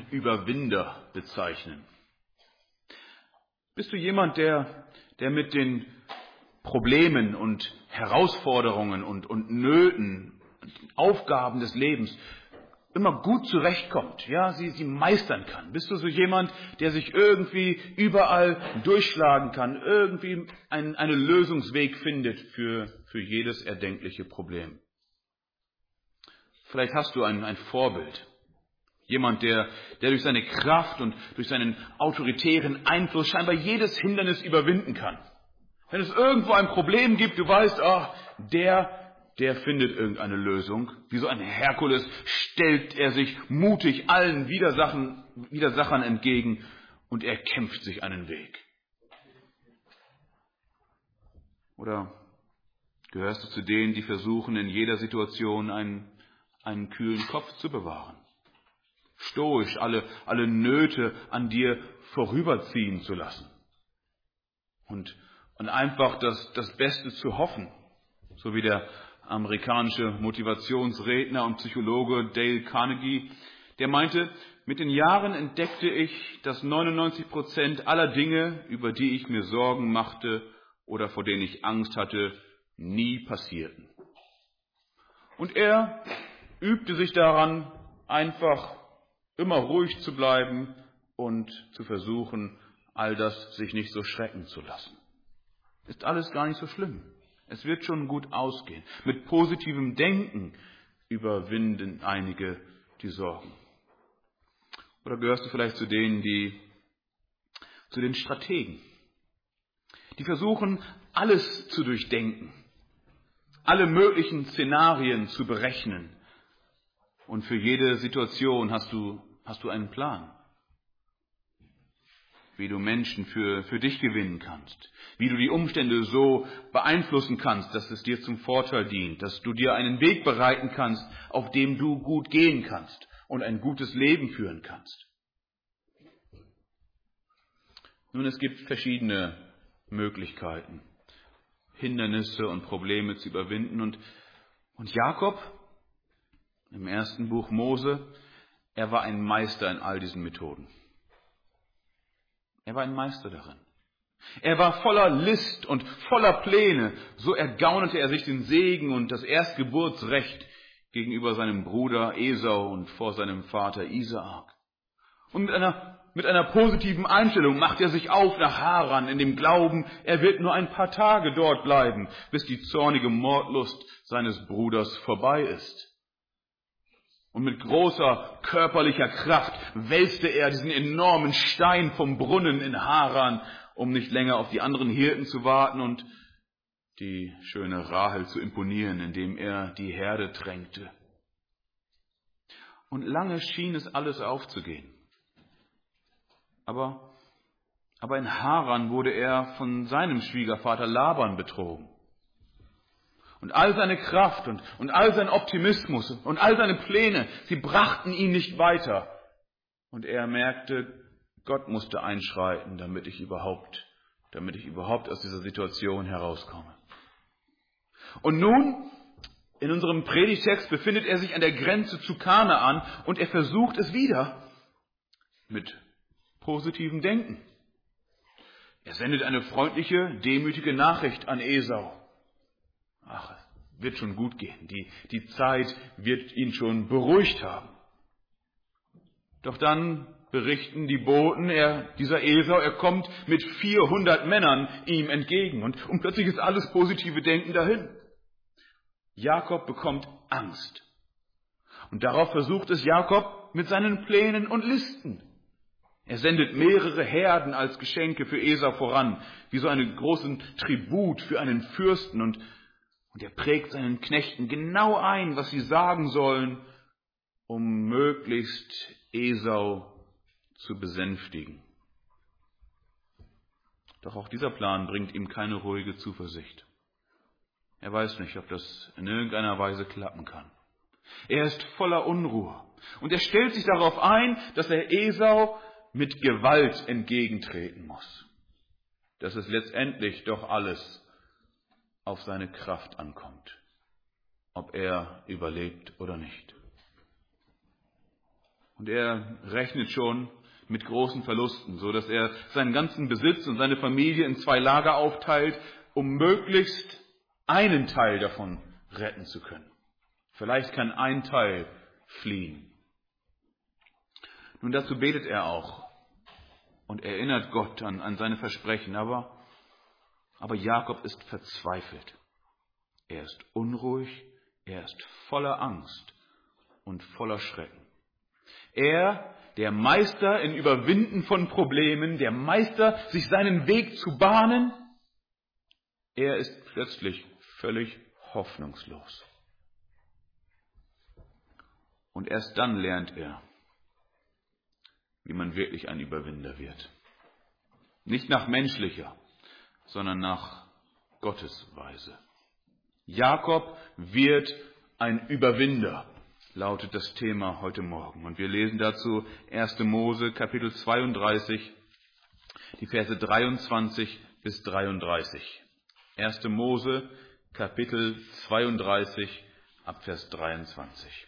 Überwinder bezeichnen. Bist du jemand, der mit den Problemen und Herausforderungen und Nöten, Aufgaben des Lebens immer gut zurechtkommt, ja, sie meistern kann? Bist du so jemand, der sich irgendwie überall durchschlagen kann, irgendwie einen Lösungsweg findet für jedes erdenkliche Problem? Vielleicht hast du ein Vorbild. Jemand, der durch seine Kraft und durch seinen autoritären Einfluss scheinbar jedes Hindernis überwinden kann. Wenn es irgendwo ein Problem gibt, du weißt, der findet irgendeine Lösung. Wie so ein Herkules stellt er sich mutig allen Widersachern entgegen und er kämpft sich einen Weg. Oder gehörst du zu denen, die versuchen, in jeder Situation einen kühlen Kopf zu bewahren? Stoisch alle Nöte an dir vorüberziehen zu lassen. Und einfach das Beste zu hoffen. So wie der amerikanische Motivationsredner und Psychologe Dale Carnegie, der meinte, mit den Jahren entdeckte ich, dass 99% aller Dinge, über die ich mir Sorgen machte oder vor denen ich Angst hatte, nie passierten. Und er übte sich daran, einfach immer ruhig zu bleiben und zu versuchen, all das sich nicht so schrecken zu lassen. Ist alles gar nicht so schlimm. Es wird schon gut ausgehen. Mit positivem Denken überwinden einige die Sorgen. Oder gehörst du vielleicht zu denen, zu den Strategen, die versuchen, alles zu durchdenken, alle möglichen Szenarien zu berechnen. Und für jede Situation hast du einen Plan, wie du Menschen für dich gewinnen kannst, wie du die Umstände so beeinflussen kannst, dass es dir zum Vorteil dient, dass du dir einen Weg bereiten kannst, auf dem du gut gehen kannst und ein gutes Leben führen kannst. Nun, es gibt verschiedene Möglichkeiten, Hindernisse und Probleme zu überwinden. Und Jakob, im ersten Buch Mose, er war ein Meister in all diesen Methoden. Er war ein Meister darin. Er war voller List und voller Pläne. So ergaunerte er sich den Segen und das Erstgeburtsrecht gegenüber seinem Bruder Esau und vor seinem Vater Isaak. Und mit einer positiven Einstellung macht er sich auf nach Haran in dem Glauben, er wird nur ein paar Tage dort bleiben, bis die zornige Mordlust seines Bruders vorbei ist. Und mit großer körperlicher Kraft wälzte er diesen enormen Stein vom Brunnen in Haran, um nicht länger auf die anderen Hirten zu warten und die schöne Rahel zu imponieren, indem er die Herde tränkte. Und lange schien es alles aufzugehen. Aber in Haran wurde er von seinem Schwiegervater Laban betrogen. Und all seine Kraft und all sein Optimismus und all seine Pläne, sie brachten ihn nicht weiter. Und er merkte, Gott musste einschreiten, damit ich überhaupt aus dieser Situation herauskomme. Und nun, in unserem Predigtext befindet er sich an der Grenze zu Kanaan und er versucht es wieder mit positivem Denken. Er sendet eine freundliche, demütige Nachricht an Esau. Ach, es wird schon gut gehen. Die Zeit wird ihn schon beruhigt haben. Doch dann berichten die Boten, dieser Esau, er kommt mit 400 Männern ihm entgegen. Und plötzlich ist alles positive Denken dahin. Jakob bekommt Angst. Und darauf versucht es Jakob mit seinen Plänen und Listen. Er sendet mehrere Herden als Geschenke für Esau voran, wie so einen großen Tribut für einen Fürsten. Und er prägt seinen Knechten genau ein, was sie sagen sollen, um möglichst Esau zu besänftigen. Doch auch dieser Plan bringt ihm keine ruhige Zuversicht. Er weiß nicht, ob das in irgendeiner Weise klappen kann. Er ist voller Unruhe und er stellt sich darauf ein, dass er Esau mit Gewalt entgegentreten muss. Dass es letztendlich doch alles auf seine Kraft ankommt, ob er überlebt oder nicht. Und er rechnet schon mit großen Verlusten, so dass er seinen ganzen Besitz und seine Familie in 2 Lager aufteilt, um möglichst einen Teil davon retten zu können. Vielleicht kann ein Teil fliehen. Nun, dazu betet er auch und erinnert Gott an seine Versprechen. Aber Jakob ist verzweifelt. Er ist unruhig, er ist voller Angst und voller Schrecken. Er, der Meister in Überwinden von Problemen, der Meister, sich seinen Weg zu bahnen, er ist plötzlich völlig hoffnungslos. Und erst dann lernt er, wie man wirklich ein Überwinder wird. Nicht nach menschlicher, sondern nach Gottes Weise. Jakob wird ein Überwinder, lautet das Thema heute Morgen. Und wir lesen dazu 1. Mose, Kapitel 32, die Verse 23 bis 33. 1. Mose, Kapitel 32, ab Vers 23.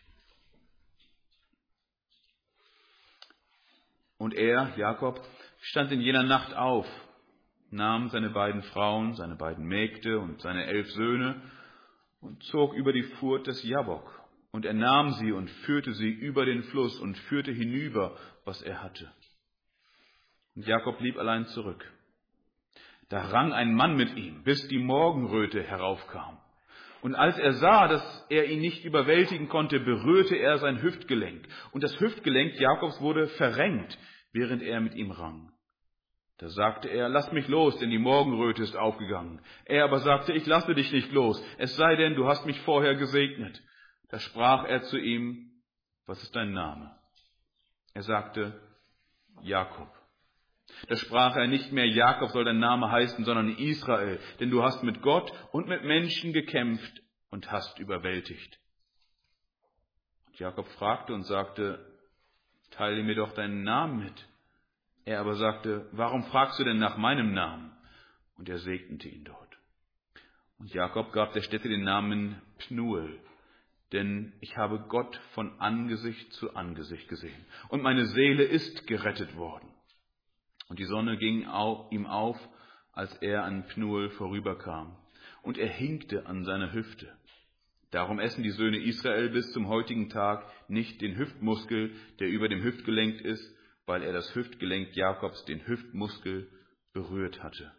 Und er, Jakob, stand in jener Nacht auf, nahm seine beiden Frauen, seine beiden Mägde und seine 11 Söhne und zog über die Furt des Jabbok. Und er nahm sie und führte sie über den Fluss und führte hinüber, was er hatte. Und Jakob blieb allein zurück. Da rang ein Mann mit ihm, bis die Morgenröte heraufkam. Und als er sah, dass er ihn nicht überwältigen konnte, berührte er sein Hüftgelenk. Und das Hüftgelenk Jakobs wurde verrenkt, während er mit ihm rang. Da sagte er, lass mich los, denn die Morgenröte ist aufgegangen. Er aber sagte, ich lasse dich nicht los, es sei denn, du hast mich vorher gesegnet. Da sprach er zu ihm, was ist dein Name? Er sagte, Jakob. Da sprach er, nicht mehr Jakob soll dein Name heißen, sondern Israel, denn du hast mit Gott und mit Menschen gekämpft und hast überwältigt. Und Jakob fragte und sagte, teile mir doch deinen Namen mit. Er aber sagte, warum fragst du denn nach meinem Namen? Und er segnete ihn dort. Und Jakob gab der Stätte den Namen Pnuel, denn ich habe Gott von Angesicht zu Angesicht gesehen. Und meine Seele ist gerettet worden. Und die Sonne ging ihm auf, als er an Pnuel vorüberkam. Und er hinkte an seiner Hüfte. Darum essen die Söhne Israel bis zum heutigen Tag nicht den Hüftmuskel, der über dem Hüftgelenk ist, weil er das Hüftgelenk Jakobs, den Hüftmuskel, berührt hatte.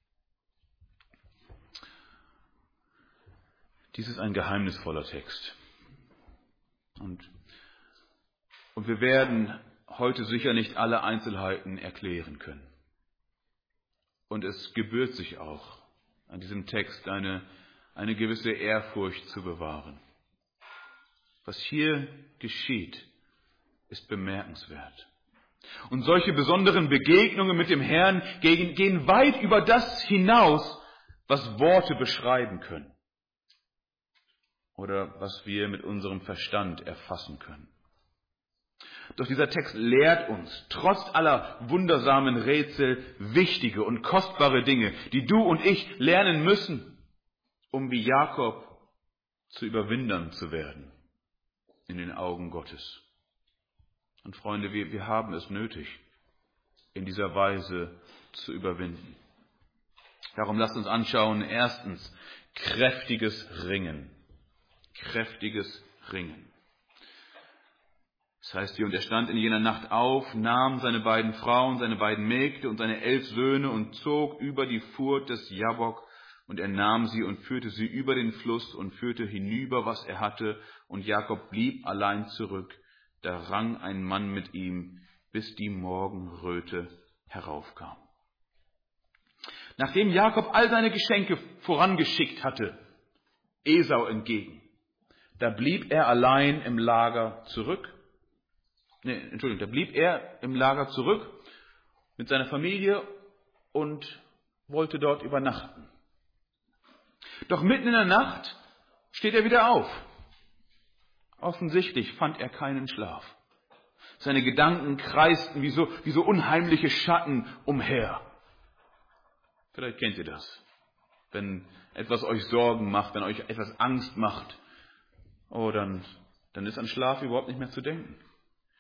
Dies ist ein geheimnisvoller Text. Und wir werden heute sicher nicht alle Einzelheiten erklären können. Und es gebührt sich auch, an diesem Text eine gewisse Ehrfurcht zu bewahren. Was hier geschieht, ist bemerkenswert. Und solche besonderen Begegnungen mit dem Herrn gehen weit über das hinaus, was Worte beschreiben können. Oder was wir mit unserem Verstand erfassen können. Doch dieser Text lehrt uns, trotz aller wundersamen Rätsel, wichtige und kostbare Dinge, die du und ich lernen müssen, um wie Jakob zu Überwindern zu werden in den Augen Gottes. Und Freunde, wir haben es nötig, in dieser Weise zu überwinden. Darum lasst uns anschauen, erstens, kräftiges Ringen. Kräftiges Ringen. Das heißt hier, und er stand in jener Nacht auf, nahm seine beiden Frauen, seine beiden Mägde und seine 11 Söhne und zog über die Furt des Jabbok, und er nahm sie und führte sie über den Fluss und führte hinüber, was er hatte, und Jakob blieb allein zurück. Da rang ein Mann mit ihm, bis die Morgenröte heraufkam. Nachdem Jakob all seine Geschenke vorangeschickt hatte, Esau entgegen, da blieb er allein im Lager zurück. Da blieb er im Lager zurück mit seiner Familie und wollte dort übernachten. Doch mitten in der Nacht steht er wieder auf. Offensichtlich fand er keinen Schlaf. Seine Gedanken kreisten wie so unheimliche Schatten umher. Vielleicht kennt ihr das. Wenn etwas euch Sorgen macht, wenn euch etwas Angst macht, dann ist an Schlaf überhaupt nicht mehr zu denken.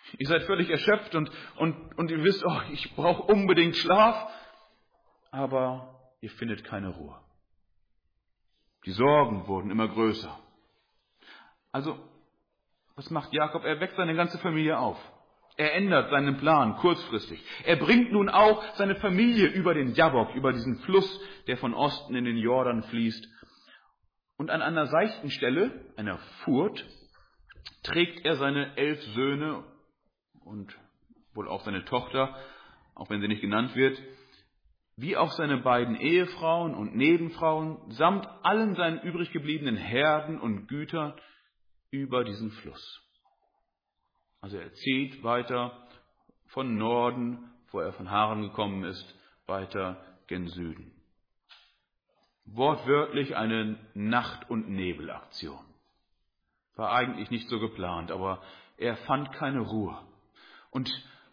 Ihr seid völlig erschöpft und ihr wisst, oh, ich brauche unbedingt Schlaf, aber ihr findet keine Ruhe. Die Sorgen wurden immer größer. Also, was macht Jakob? Er weckt seine ganze Familie auf. Er ändert seinen Plan kurzfristig. Er bringt nun auch seine Familie über den Jabbok, über diesen Fluss, der von Osten in den Jordan fließt. Und an einer seichten Stelle, einer Furt, trägt er seine 11 Söhne und wohl auch seine Tochter, auch wenn sie nicht genannt wird, wie auch seine beiden Ehefrauen und Nebenfrauen, samt allen seinen übrig gebliebenen Herden und Gütern über diesen Fluss. Also er zieht weiter von Norden, wo er von Haran gekommen ist, weiter gen Süden. Wortwörtlich eine Nacht- und Nebelaktion. War eigentlich nicht so geplant, aber er fand keine Ruhe. Und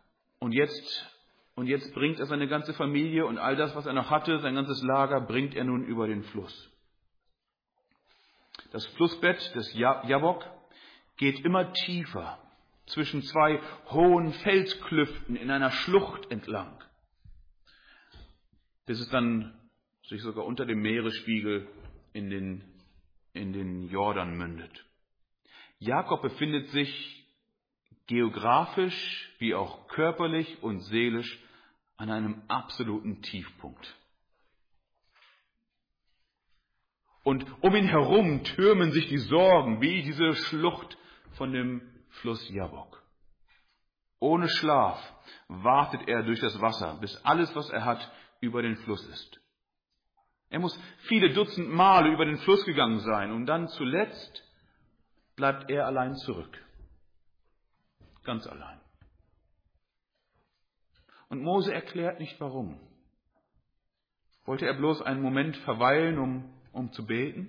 jetzt bringt er seine ganze Familie und all das, was er noch hatte, sein ganzes Lager, bringt er nun über den Fluss. Das Flussbett des Jabbok geht immer tiefer, zwischen 2 hohen Felsklüften in einer Schlucht entlang, bis es dann sich sogar unter dem Meeresspiegel in den Jordan mündet. Jakob befindet sich geografisch wie auch körperlich und seelisch an einem absoluten Tiefpunkt. Und um ihn herum türmen sich die Sorgen wie diese Schlucht von dem Fluss Jabbok. Ohne Schlaf wartet er durch das Wasser, bis alles, was er hat, über den Fluss ist. Er muss viele Dutzend Male über den Fluss gegangen sein und dann zuletzt bleibt er allein zurück. Ganz allein. Und Mose erklärt nicht warum. Wollte er bloß einen Moment verweilen, um zu beten?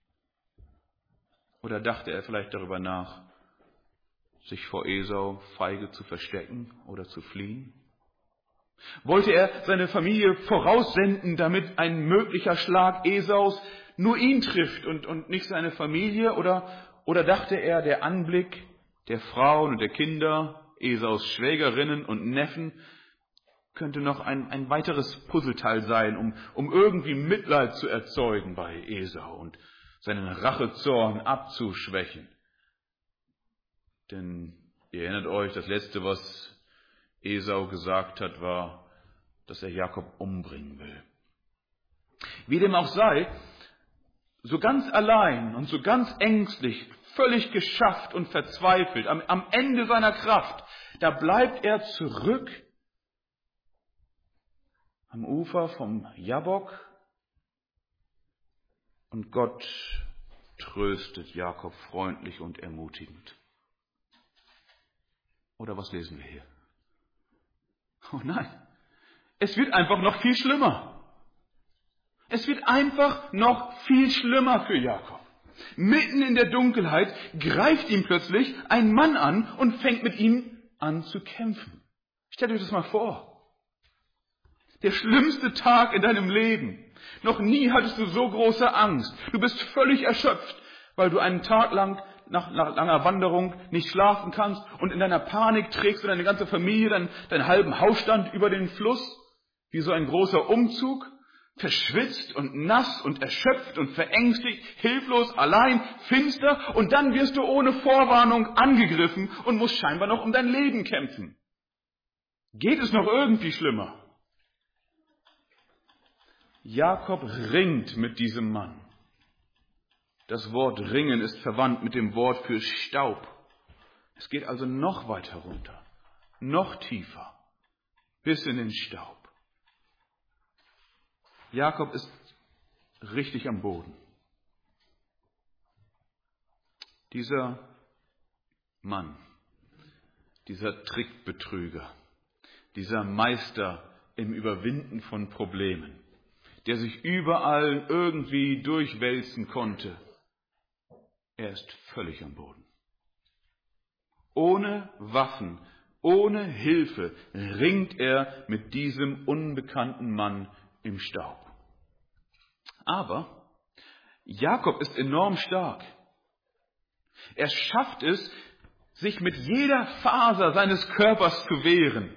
Oder dachte er vielleicht darüber nach, sich vor Esau feige zu verstecken oder zu fliehen? Wollte er seine Familie voraussenden, damit ein möglicher Schlag Esaus nur ihn trifft und nicht seine Familie? Oder dachte er, der Anblick der Frauen und der Kinder, Esaus Schwägerinnen und Neffen, könnte noch ein weiteres Puzzleteil sein, um irgendwie Mitleid zu erzeugen bei Esau und seinen Rachezorn abzuschwächen? Denn ihr erinnert euch, das Letzte, was Esau gesagt hat, war, dass er Jakob umbringen will. Wie dem auch sei, so ganz allein und so ganz ängstlich, völlig geschafft und verzweifelt, am Ende seiner Kraft, da bleibt er zurück am Ufer vom Jabbok und Gott tröstet Jakob freundlich und ermutigend. Oder was lesen wir hier? Oh nein, es wird einfach noch viel schlimmer. Es wird einfach noch viel schlimmer für Jakob. Mitten in der Dunkelheit greift ihm plötzlich ein Mann an und fängt mit ihm an zu kämpfen. Stellt euch das mal vor. Der schlimmste Tag in deinem Leben. Noch nie hattest du so große Angst. Du bist völlig erschöpft, weil du einen Tag lang nach langer Wanderung nicht schlafen kannst und in deiner Panik trägst du deine ganze Familie, deinen halben Hausstand über den Fluss, wie so ein großer Umzug, verschwitzt und nass und erschöpft und verängstigt, hilflos, allein, finster, und dann wirst du ohne Vorwarnung angegriffen und musst scheinbar noch um dein Leben kämpfen. Geht es noch irgendwie schlimmer? Jakob ringt mit diesem Mann. Das Wort ringen ist verwandt mit dem Wort für Staub. Es geht also noch weiter runter, noch tiefer, bis in den Staub. Jakob ist richtig am Boden. Dieser Mann, dieser Trickbetrüger, dieser Meister im Überwinden von Problemen, der sich überall irgendwie durchwälzen konnte, er ist völlig am Boden. Ohne Waffen, ohne Hilfe ringt er mit diesem unbekannten Mann im Staub. Aber Jakob ist enorm stark. Er schafft es, sich mit jeder Faser seines Körpers zu wehren.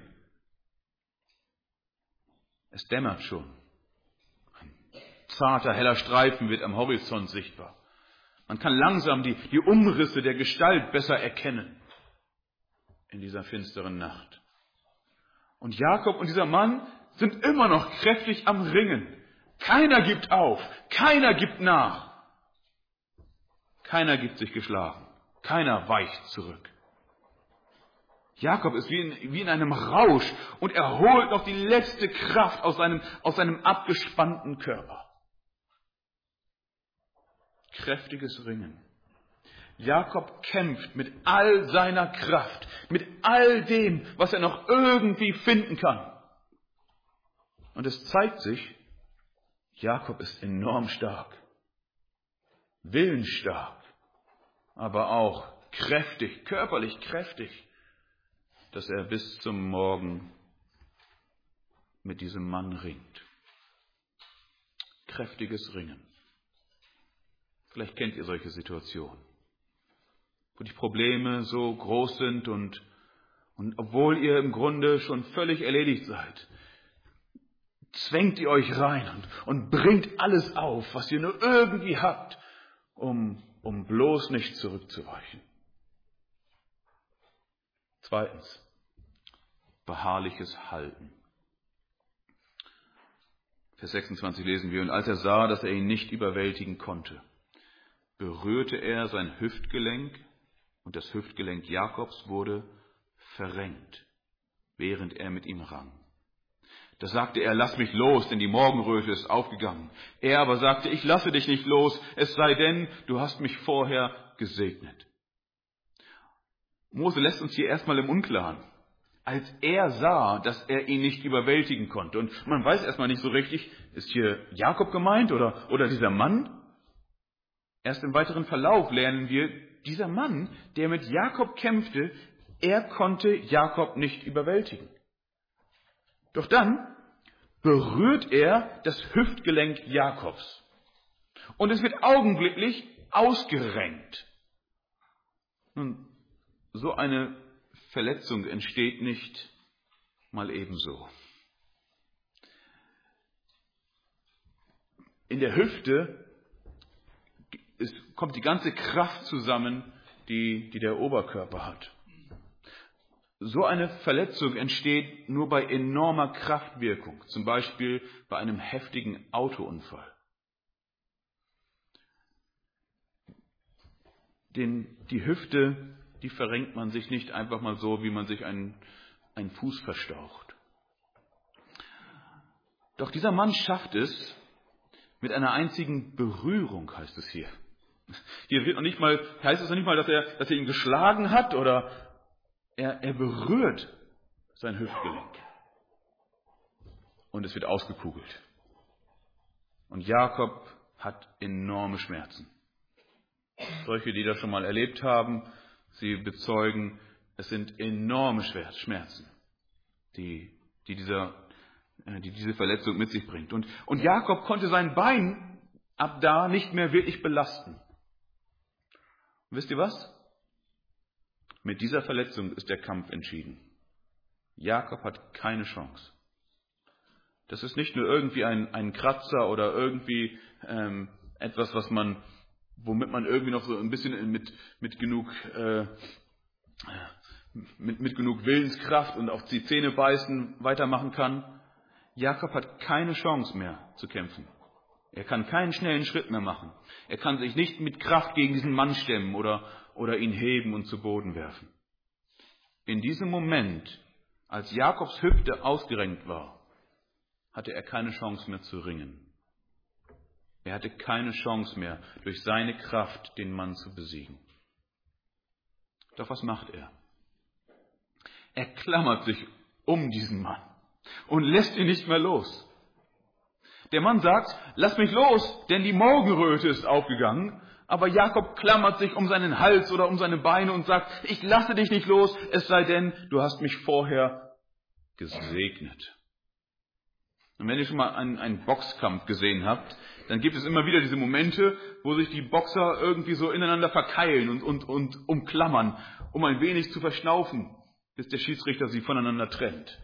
Es dämmert schon. Ein zarter, heller Streifen wird am Horizont sichtbar. Man kann langsam die Umrisse der Gestalt besser erkennen in dieser finsteren Nacht. Und Jakob und dieser Mann sind immer noch kräftig am Ringen. Keiner gibt auf, keiner gibt nach. Keiner gibt sich geschlagen, keiner weicht zurück. Jakob ist wie in einem Rausch und er holt noch die letzte Kraft aus seinem abgespannten Körper. Kräftiges Ringen. Jakob kämpft mit all seiner Kraft, mit all dem, was er noch irgendwie finden kann. Und es zeigt sich, Jakob ist enorm stark, willensstark, aber auch kräftig, körperlich kräftig, dass er bis zum Morgen mit diesem Mann ringt. Kräftiges Ringen. Vielleicht kennt ihr solche Situationen, wo die Probleme so groß sind und obwohl ihr im Grunde schon völlig erledigt seid, zwängt ihr euch rein und bringt alles auf, was ihr nur irgendwie habt, um bloß nicht zurückzuweichen. Zweitens, beharrliches Halten. Vers 26 lesen wir, und als er sah, dass er ihn nicht überwältigen konnte, berührte er sein Hüftgelenk, und das Hüftgelenk Jakobs wurde verrenkt, während er mit ihm rang. Da sagte er, lass mich los, denn die Morgenröte ist aufgegangen. Er aber sagte, ich lasse dich nicht los, es sei denn, du hast mich vorher gesegnet. Mose lässt uns hier erstmal im Unklaren. Als er sah, dass er ihn nicht überwältigen konnte, und man weiß erstmal nicht so richtig, ist hier Jakob gemeint oder dieser Mann? Erst im weiteren Verlauf lernen wir, dieser Mann, der mit Jakob kämpfte, er konnte Jakob nicht überwältigen. Doch dann berührt er das Hüftgelenk Jakobs. Und es wird augenblicklich ausgerenkt. Nun, so eine Verletzung entsteht nicht mal ebenso. In der Hüfte kommt die ganze Kraft zusammen, die der Oberkörper hat. So eine Verletzung entsteht nur bei enormer Kraftwirkung, zum Beispiel bei einem heftigen Autounfall. Die Hüfte, die verrenkt man sich nicht einfach mal so, wie man sich einen Fuß verstaucht. Doch dieser Mann schafft es mit einer einzigen Berührung, heißt es hier. Hier heißt es noch nicht mal, dass er ihn geschlagen hat oder er berührt sein Hüftgelenk. Und es wird ausgekugelt. Und Jakob hat enorme Schmerzen. Solche, die das schon mal erlebt haben, sie bezeugen, es sind enorme Schmerzen, die diese Verletzung mit sich bringt. Und Jakob konnte sein Bein ab da nicht mehr wirklich belasten. Und wisst ihr was? Mit dieser Verletzung ist der Kampf entschieden. Jakob hat keine Chance. Das ist nicht nur irgendwie ein Kratzer oder irgendwie etwas, womit man irgendwie noch so ein bisschen mit genug Willenskraft und auf die Zähne beißen weitermachen kann. Jakob hat keine Chance mehr zu kämpfen. Er kann keinen schnellen Schritt mehr machen. Er kann sich nicht mit Kraft gegen diesen Mann stemmen oder ihn heben und zu Boden werfen. In diesem Moment, als Jakobs Hüfte ausgerenkt war, hatte er keine Chance mehr zu ringen. Er hatte keine Chance mehr, durch seine Kraft den Mann zu besiegen. Doch was macht er? Er klammert sich um diesen Mann und lässt ihn nicht mehr los. Der Mann sagt, lass mich los, denn die Morgenröte ist aufgegangen. Aber Jakob klammert sich um seinen Hals oder um seine Beine und sagt, ich lasse dich nicht los, es sei denn, du hast mich vorher gesegnet. Und wenn ihr schon mal einen Boxkampf gesehen habt, dann gibt es immer wieder diese Momente, wo sich die Boxer irgendwie so ineinander verkeilen und umklammern, um ein wenig zu verschnaufen, bis der Schiedsrichter sie voneinander trennt.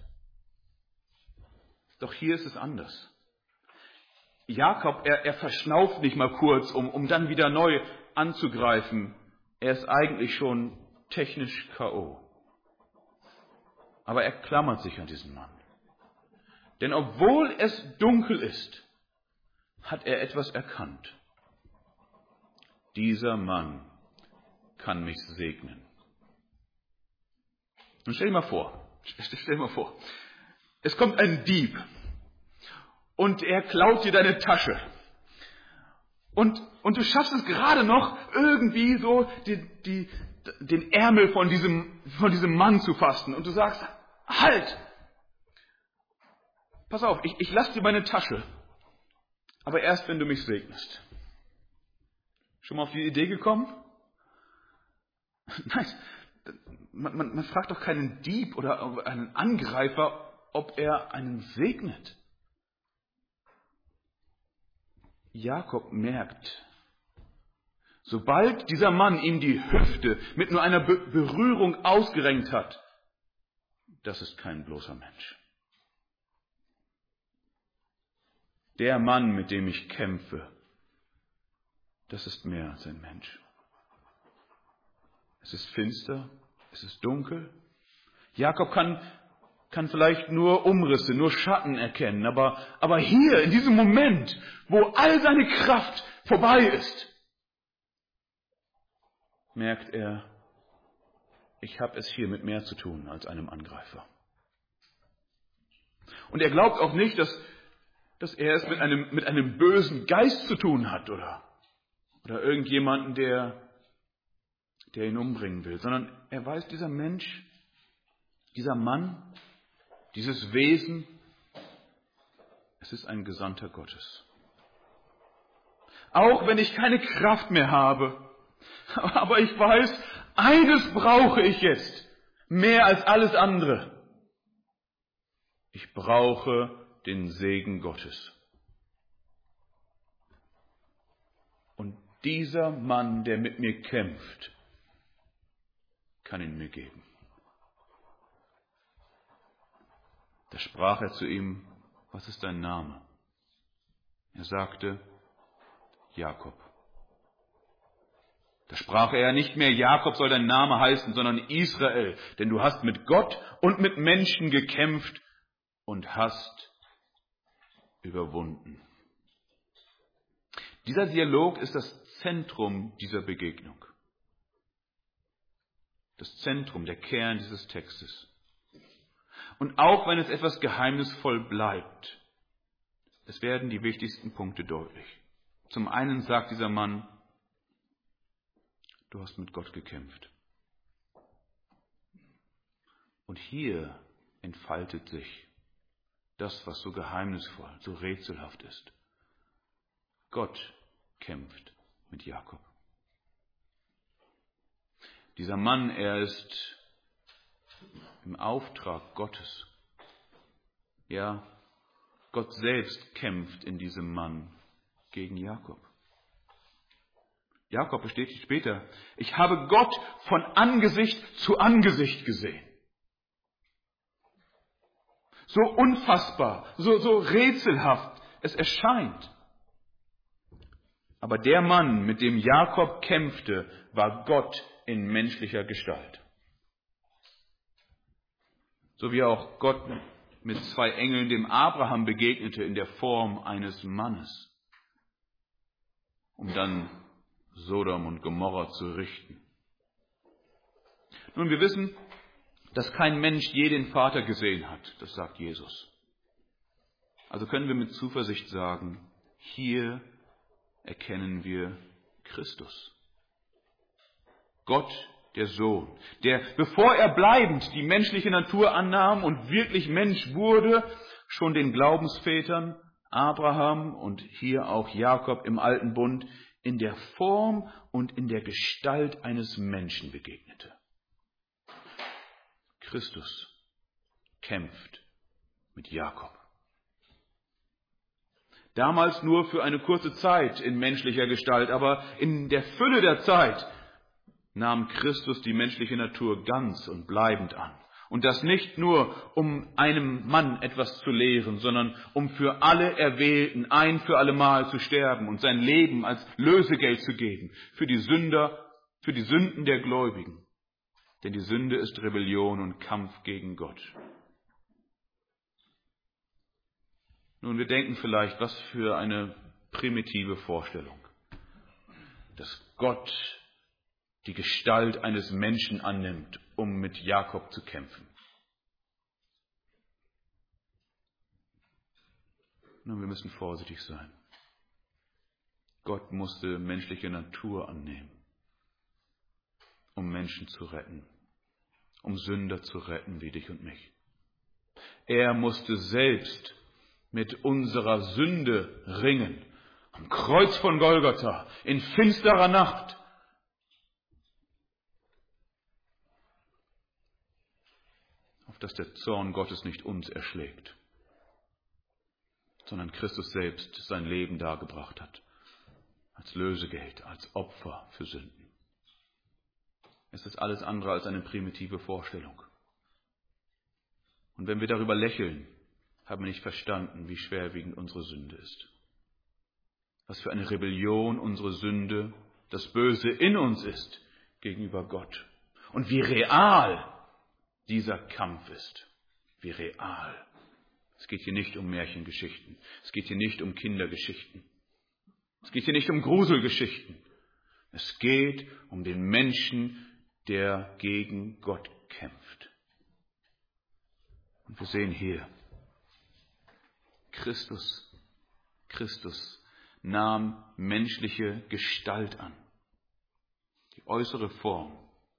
Doch hier ist es anders. Jakob, er verschnauft nicht mal kurz, um dann wieder neu anzugreifen. Er ist eigentlich schon technisch K.O. Aber er klammert sich an diesen Mann. Denn obwohl es dunkel ist, hat er etwas erkannt. Dieser Mann kann mich segnen. Und stell dir mal vor, es kommt ein Dieb und er klaut dir deine Tasche. Und du schaffst es gerade noch, irgendwie so den Ärmel von diesem Mann zu fassen. Und du sagst, halt! Pass auf, ich lasse dir meine Tasche. Aber erst, wenn du mich segnest. Schon mal auf die Idee gekommen? Nein, man fragt doch keinen Dieb oder einen Angreifer, ob er einen segnet. Jakob merkt, sobald dieser Mann ihm die Hüfte mit nur einer Berührung ausgerenkt hat, das ist kein bloßer Mensch. Der Mann, mit dem ich kämpfe, das ist mehr als ein Mensch. Es ist finster, es ist dunkel. Jakob kann vielleicht nur Umrisse, nur Schatten erkennen, aber hier, in diesem Moment, wo all seine Kraft vorbei ist, merkt er, ich habe es hier mit mehr zu tun als einem Angreifer. Und er glaubt auch nicht, dass er es mit einem bösen Geist zu tun hat oder irgendjemanden, der ihn umbringen will, sondern er weiß, dieser Mensch, dieser Mann, dieses Wesen, es ist ein Gesandter Gottes. Auch wenn ich keine Kraft mehr habe, aber ich weiß, eines brauche ich jetzt, mehr als alles andere. Ich brauche den Segen Gottes. Und dieser Mann, der mit mir kämpft, kann ihn mir geben. Da sprach er zu ihm, was ist dein Name? Er sagte, Jakob. Da sprach er nicht mehr, Jakob soll dein Name heißen, sondern Israel, denn du hast mit Gott und mit Menschen gekämpft und hast überwunden. Dieser Dialog ist das Zentrum dieser Begegnung. Das Zentrum, der Kern dieses Textes. Und auch wenn es etwas geheimnisvoll bleibt, es werden die wichtigsten Punkte deutlich. Zum einen sagt dieser Mann, du hast mit Gott gekämpft. Und hier entfaltet sich das, was so geheimnisvoll, so rätselhaft ist. Gott kämpft mit Jakob. Dieser Mann, er ist im Auftrag Gottes. Ja, Gott selbst kämpft in diesem Mann gegen Jakob. Jakob bestätigt später, ich habe Gott von Angesicht zu Angesicht gesehen. So unfassbar, so rätselhaft es erscheint. Aber der Mann, mit dem Jakob kämpfte, war Gott in menschlicher Gestalt. So wie auch Gott mit 2 Engeln dem Abraham begegnete in der Form eines Mannes, um dann Sodom und Gomorra zu richten. Nun, wir wissen, dass kein Mensch je den Vater gesehen hat, das sagt Jesus. Also können wir mit Zuversicht sagen, hier erkennen wir Christus. Gott, der Sohn, der, bevor er bleibend die menschliche Natur annahm und wirklich Mensch wurde, schon den Glaubensvätern Abraham und hier auch Jakob im Alten Bund in der Form und in der Gestalt eines Menschen begegnete. Christus kämpft mit Jakob. Damals nur für eine kurze Zeit in menschlicher Gestalt, aber in der Fülle der Zeit nahm Christus die menschliche Natur ganz und bleibend an. Und das nicht nur, um einem Mann etwas zu lehren, sondern um für alle Erwählten ein für allemal zu sterben und sein Leben als Lösegeld zu geben für die Sünder, für die Sünden der Gläubigen. Denn die Sünde ist Rebellion und Kampf gegen Gott. Nun, wir denken vielleicht, was für eine primitive Vorstellung, dass Gott die Gestalt eines Menschen annimmt, um mit Jakob zu kämpfen. Nun, wir müssen vorsichtig sein. Gott musste menschliche Natur annehmen, um Menschen zu retten, um Sünder zu retten wie dich und mich. Er musste selbst mit unserer Sünde ringen, am Kreuz von Golgatha, in finsterer Nacht. Auf dass der Zorn Gottes nicht uns erschlägt, sondern Christus selbst sein Leben dargebracht hat, als Lösegeld, als Opfer für Sünden. Es ist alles andere als eine primitive Vorstellung. Und wenn wir darüber lächeln, haben wir nicht verstanden, wie schwerwiegend unsere Sünde ist. Was für eine Rebellion unsere Sünde, das Böse in uns ist gegenüber Gott. Und wie real dieser Kampf ist. Wie real. Es geht hier nicht um Märchengeschichten. Es geht hier nicht um Kindergeschichten. Es geht hier nicht um Gruselgeschichten. Es geht um den Menschen, der gegen Gott kämpft. Und wir sehen hier, Christus nahm menschliche Gestalt an. Die äußere Form.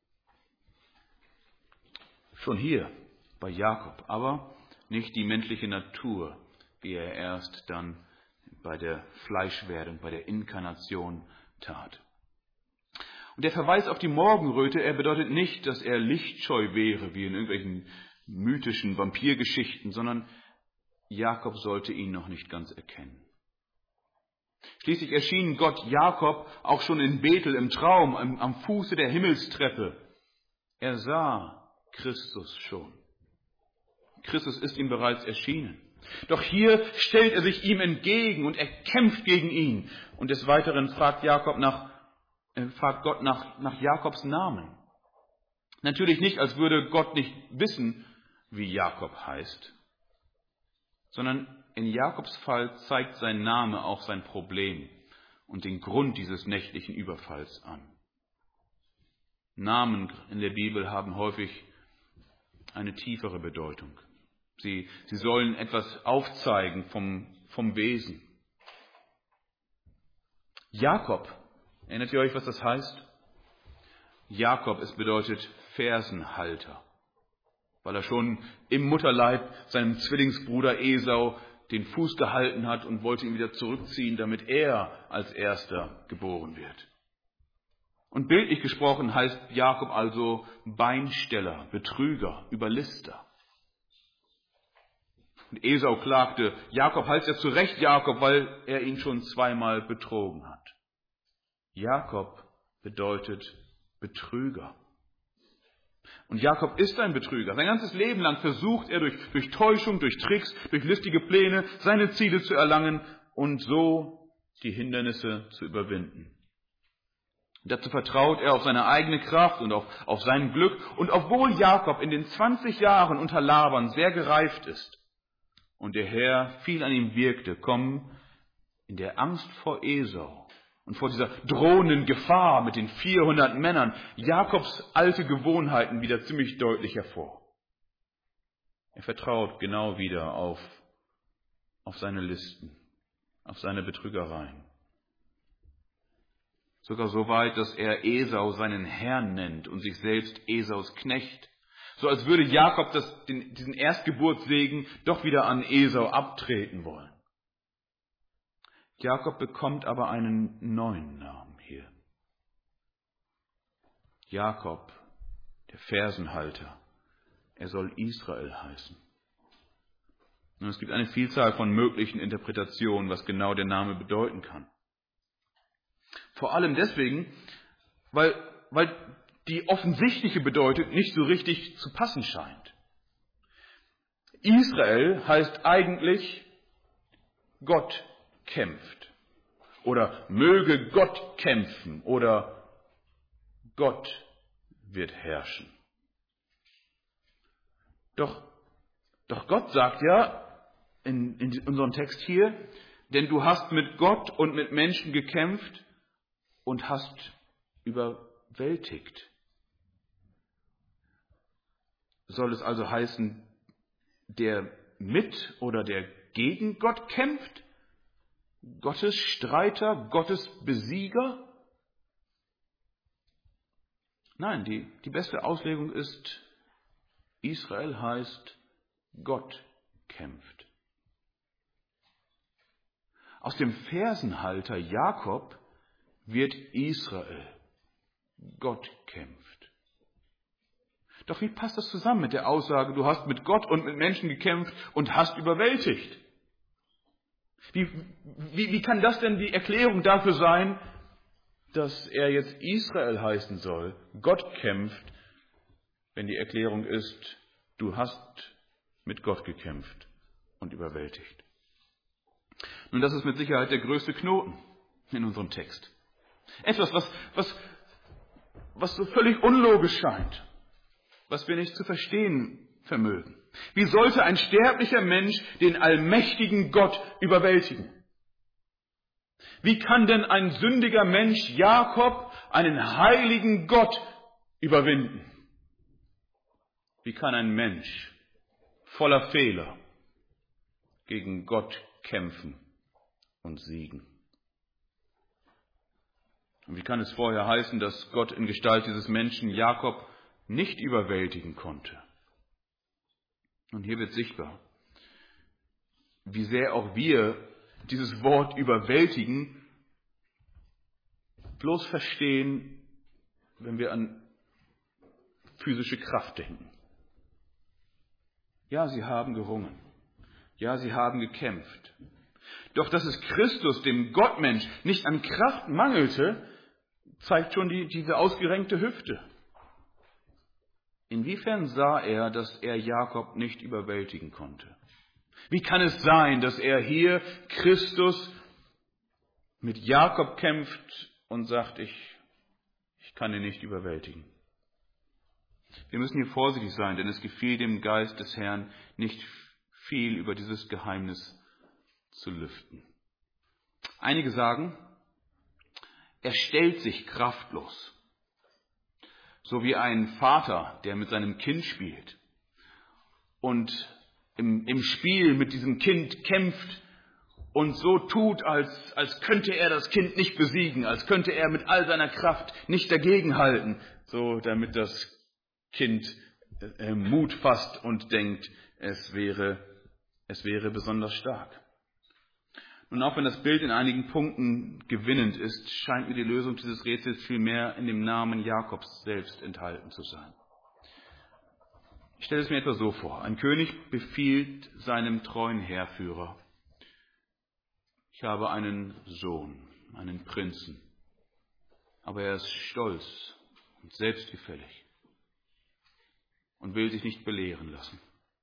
Schon hier bei Jakob, aber nicht die menschliche Natur, wie er erst dann bei der Fleischwerdung, bei der Inkarnation tat. Und der Verweis auf die Morgenröte, er bedeutet nicht, dass er lichtscheu wäre, wie in irgendwelchen mythischen Vampirgeschichten, sondern Jakob sollte ihn noch nicht ganz erkennen. Schließlich erschien Gott Jakob auch schon in Bethel im Traum, am Fuße der Himmelstreppe. Er sah Christus schon. Christus ist ihm bereits erschienen. Doch hier stellt er sich ihm entgegen und er kämpft gegen ihn. Und des Weiteren fragt Gott nach Jakobs Namen. Natürlich nicht, als würde Gott nicht wissen, wie Jakob heißt, sondern in Jakobs Fall zeigt sein Name auch sein Problem und den Grund dieses nächtlichen Überfalls an. Namen in der Bibel haben häufig eine tiefere Bedeutung. Sie sollen etwas aufzeigen vom Wesen. Jakob, erinnert ihr euch, was das heißt? Jakob, es bedeutet Fersenhalter, weil er schon im Mutterleib seinem Zwillingsbruder Esau den Fuß gehalten hat und wollte ihn wieder zurückziehen, damit er als Erster geboren wird. Und bildlich gesprochen heißt Jakob also Beinsteller, Betrüger, Überlister. Und Esau klagte, Jakob, halt ja zurecht, Jakob, weil er ihn schon zweimal betrogen hat. Jakob bedeutet Betrüger. Und Jakob ist ein Betrüger. Sein ganzes Leben lang versucht er durch Täuschung, durch Tricks, durch listige Pläne, seine Ziele zu erlangen und so die Hindernisse zu überwinden. Dazu vertraut er auf seine eigene Kraft und auf sein Glück. Und obwohl Jakob in den 20 Jahren unter Laban sehr gereift ist und der Herr viel an ihm wirkte, kommen in der Angst vor Esau und vor dieser drohenden Gefahr mit den 400 Männern Jakobs alte Gewohnheiten wieder ziemlich deutlich hervor. Er vertraut genau wieder auf seine Listen, auf seine Betrügereien. Sogar so weit, dass er Esau seinen Herrn nennt und sich selbst Esaus Knecht. So als würde Jakob diesen Erstgeburtssegen doch wieder an Esau abtreten wollen. Jakob bekommt aber einen neuen Namen hier. Jakob, der Fersenhalter, er soll Israel heißen. Und es gibt eine Vielzahl von möglichen Interpretationen, was genau der Name bedeuten kann. Vor allem deswegen, weil die offensichtliche Bedeutung nicht so richtig zu passen scheint. Israel heißt eigentlich Gott kämpft oder möge Gott kämpfen oder Gott wird herrschen. Doch Gott sagt ja in unserem Text hier, denn du hast mit Gott und mit Menschen gekämpft und hast überwältigt. Soll es also heißen, der mit oder der gegen Gott kämpft? Gottes Streiter, Gottes Besieger? Nein, die beste Auslegung ist, Israel heißt, Gott kämpft. Aus dem Fersenhalter Jakob wird Israel, Gott kämpft. Doch wie passt das zusammen mit der Aussage, du hast mit Gott und mit Menschen gekämpft und hast überwältigt? Wie kann das denn die Erklärung dafür sein, dass er jetzt Israel heißen soll, Gott kämpft, wenn die Erklärung ist, du hast mit Gott gekämpft und überwältigt? Nun, das ist mit Sicherheit der größte Knoten in unserem Text. Etwas, was so völlig unlogisch scheint, was wir nicht zu verstehen vermögen. Wie sollte ein sterblicher Mensch den allmächtigen Gott überwältigen? Wie kann denn ein sündiger Mensch Jakob einen heiligen Gott überwinden? Wie kann ein Mensch voller Fehler gegen Gott kämpfen und siegen? Und wie kann es vorher heißen, dass Gott in Gestalt dieses Menschen Jakob nicht überwältigen konnte? Und hier wird sichtbar, wie sehr auch wir dieses Wort überwältigen bloß verstehen, wenn wir an physische Kraft denken. Ja, sie haben gerungen. Ja, sie haben gekämpft. Doch dass es Christus, dem Gottmensch, nicht an Kraft mangelte, zeigt schon diese ausgerenkte Hüfte. Inwiefern sah er, dass er Jakob nicht überwältigen konnte? Wie kann es sein, dass er hier Christus mit Jakob kämpft und sagt, ich kann ihn nicht überwältigen? Wir müssen hier vorsichtig sein, denn es gefiel dem Geist des Herrn nicht viel über dieses Geheimnis zu lüften. Einige sagen, er stellt sich kraftlos. So wie ein Vater, der mit seinem Kind spielt und im Spiel mit diesem Kind kämpft und so tut, als könnte er das Kind nicht besiegen, als könnte er mit all seiner Kraft nicht dagegenhalten, so damit das Kind Mut fasst und denkt, es wäre besonders stark. Und auch wenn das Bild in einigen Punkten gewinnend ist, scheint mir die Lösung dieses Rätsels vielmehr in dem Namen Jakobs selbst enthalten zu sein. Ich stelle es mir etwa so vor. Ein König befiehlt seinem treuen Heerführer: Ich habe einen Sohn, einen Prinzen, aber er ist stolz und selbstgefällig und will sich nicht belehren lassen.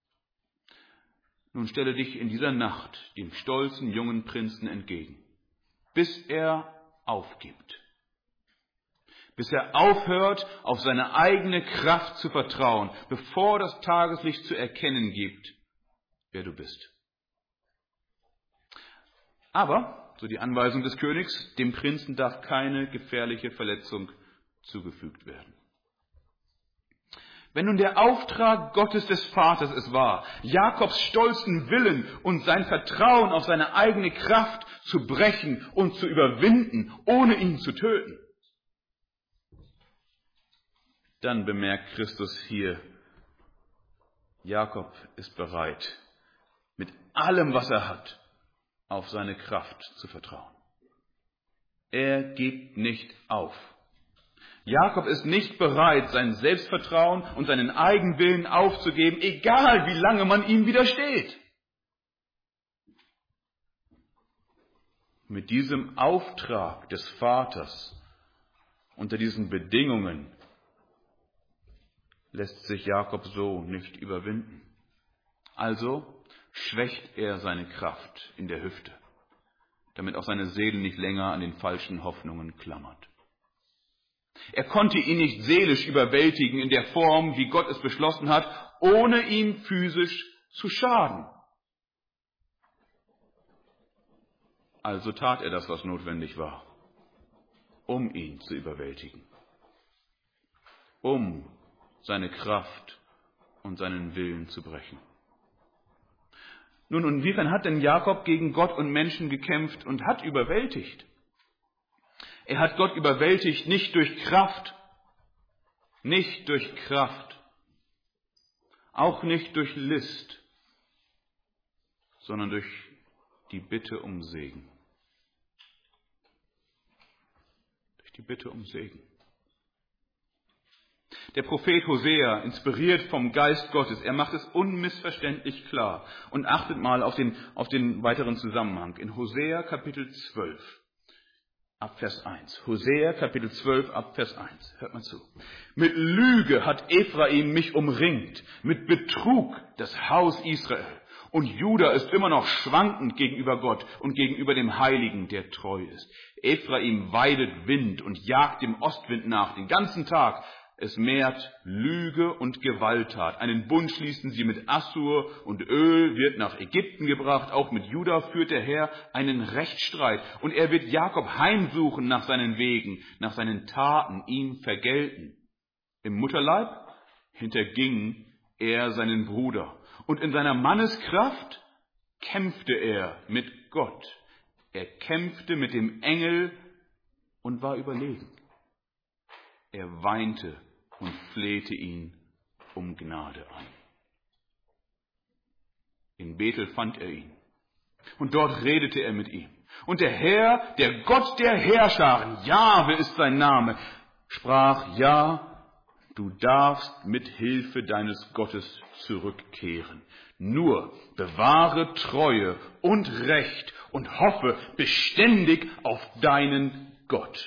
Nun stelle dich in dieser Nacht dem stolzen jungen Prinzen entgegen, bis er aufgibt, bis er aufhört, auf seine eigene Kraft zu vertrauen, bevor das Tageslicht zu erkennen gibt, wer du bist. Aber, so die Anweisung des Königs, dem Prinzen darf keine gefährliche Verletzung zugefügt werden. Wenn nun der Auftrag Gottes des Vaters es war, Jakobs stolzen Willen und sein Vertrauen auf seine eigene Kraft zu brechen und zu überwinden, ohne ihn zu töten, dann bemerkt Christus hier, Jakob ist bereit, mit allem, was er hat, auf seine Kraft zu vertrauen. Er gibt nicht auf. Jakob ist nicht bereit, sein Selbstvertrauen und seinen Eigenwillen aufzugeben, egal wie lange man ihm widersteht. Mit diesem Auftrag des Vaters unter diesen Bedingungen lässt sich Jakob so nicht überwinden. Also schwächt er seine Kraft in der Hüfte, damit auch seine Seele nicht länger an den falschen Hoffnungen klammert. Er konnte ihn nicht seelisch überwältigen in der Form, wie Gott es beschlossen hat, ohne ihm physisch zu schaden. Also tat er das, was notwendig war, um ihn zu überwältigen, um seine Kraft und seinen Willen zu brechen. Nun, inwiefern hat denn Jakob gegen Gott und Menschen gekämpft und hat überwältigt? Er hat Gott überwältigt nicht durch Kraft, auch nicht durch List, sondern durch die Bitte um Segen. Durch die Bitte um Segen. Der Prophet Hosea, inspiriert vom Geist Gottes, er macht es unmissverständlich klar. Und achtet mal auf den weiteren Zusammenhang. In Hosea Kapitel 12, ab Vers 1. Hosea Kapitel 12, ab Vers 1. Hört mal zu. Mit Lüge hat Ephraim mich umringt, mit Betrug das Haus Israel. Und Juda ist immer noch schwankend gegenüber Gott und gegenüber dem Heiligen, der treu ist. Ephraim weidet Wind und jagt dem Ostwind nach den ganzen Tag. Es mehrt Lüge und Gewalttat. Einen Bund schließen sie mit Assur und Öl wird nach Ägypten gebracht. Auch mit Juda führt der Herr einen Rechtsstreit. Und er wird Jakob heimsuchen nach seinen Wegen, nach seinen Taten, ihm vergelten. Im Mutterleib hinterging er seinen Bruder. Und in seiner Manneskraft kämpfte er mit Gott. Er kämpfte mit dem Engel und war überlegen. Er weinte und flehte ihn um Gnade an. In Bethel fand er ihn. Und dort redete er mit ihm. Und der Herr, der Gott der Heerscharen, Jahwe ist sein Name, sprach, ja, du darfst mit Hilfe deines Gottes zurückkehren. Nur bewahre Treue und Recht und hoffe beständig auf deinen Gott.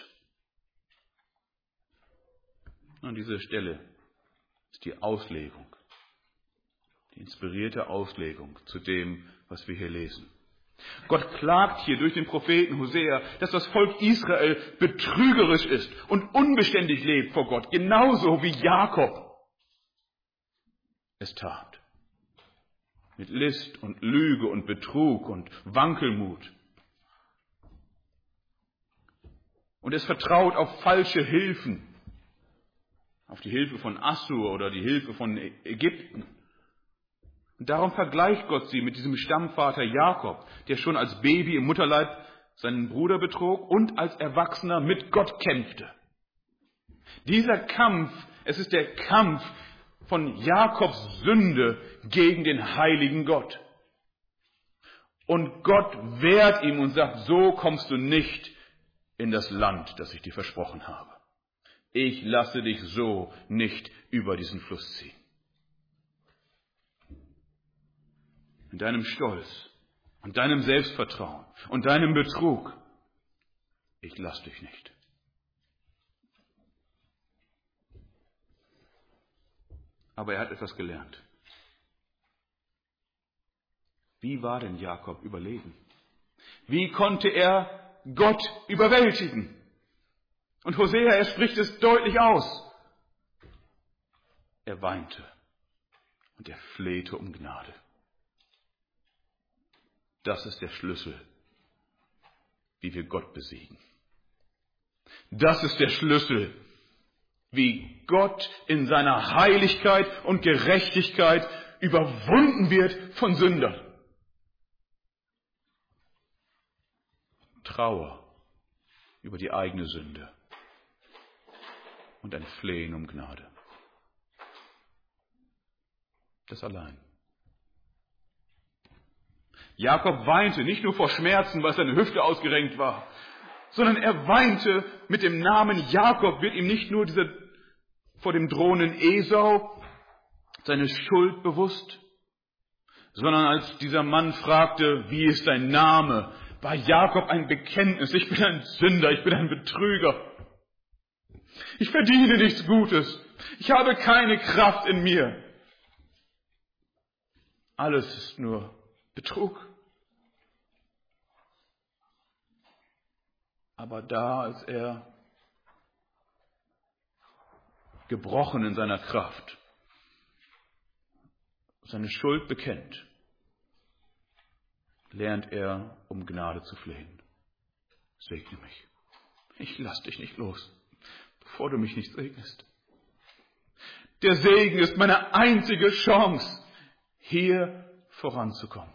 An dieser Stelle ist die Auslegung, die inspirierte Auslegung zu dem, was wir hier lesen. Gott klagt hier durch den Propheten Hosea, dass das Volk Israel betrügerisch ist und unbeständig lebt vor Gott, genauso wie Jakob es tat. Mit List und Lüge und Betrug und Wankelmut. Und es vertraut auf falsche Hilfen. Auf die Hilfe von Assur oder die Hilfe von Ägypten. Und darum vergleicht Gott sie mit diesem Stammvater Jakob, der schon als Baby im Mutterleib seinen Bruder betrog und als Erwachsener mit Gott kämpfte. Dieser Kampf, es ist der Kampf von Jakobs Sünde gegen den heiligen Gott. Und Gott wehrt ihm und sagt, so kommst du nicht in das Land, das ich dir versprochen habe. Ich lasse dich so nicht über diesen Fluss ziehen. In deinem Stolz und deinem Selbstvertrauen und deinem Betrug, ich lasse dich nicht. Aber er hat etwas gelernt. Wie war denn Jakob überlegen? Wie konnte er Gott überwältigen? Und Hosea, er spricht es deutlich aus. Er weinte und er flehte um Gnade. Das ist der Schlüssel, wie wir Gott besiegen. Das ist der Schlüssel, wie Gott in seiner Heiligkeit und Gerechtigkeit überwunden wird von Sündern. Trauer über die eigene Sünde und ein Flehen um Gnade. Das allein. Jakob weinte nicht nur vor Schmerzen, weil seine Hüfte ausgerenkt war, sondern er weinte mit dem Namen Jakob, wird ihm nicht nur vor dem drohenden Esau seine Schuld bewusst, sondern als dieser Mann fragte, wie ist dein Name, war Jakob ein Bekenntnis. Ich bin ein Sünder, ich bin ein Betrüger. Ich verdiene nichts Gutes. Ich habe keine Kraft in mir. Alles ist nur Betrug. Aber da, als er gebrochen in seiner Kraft seine Schuld bekennt, lernt er, um Gnade zu flehen. Segne mich. Ich lass dich nicht los, bevor du mich nicht segnest. Der Segen ist meine einzige Chance, hier voranzukommen.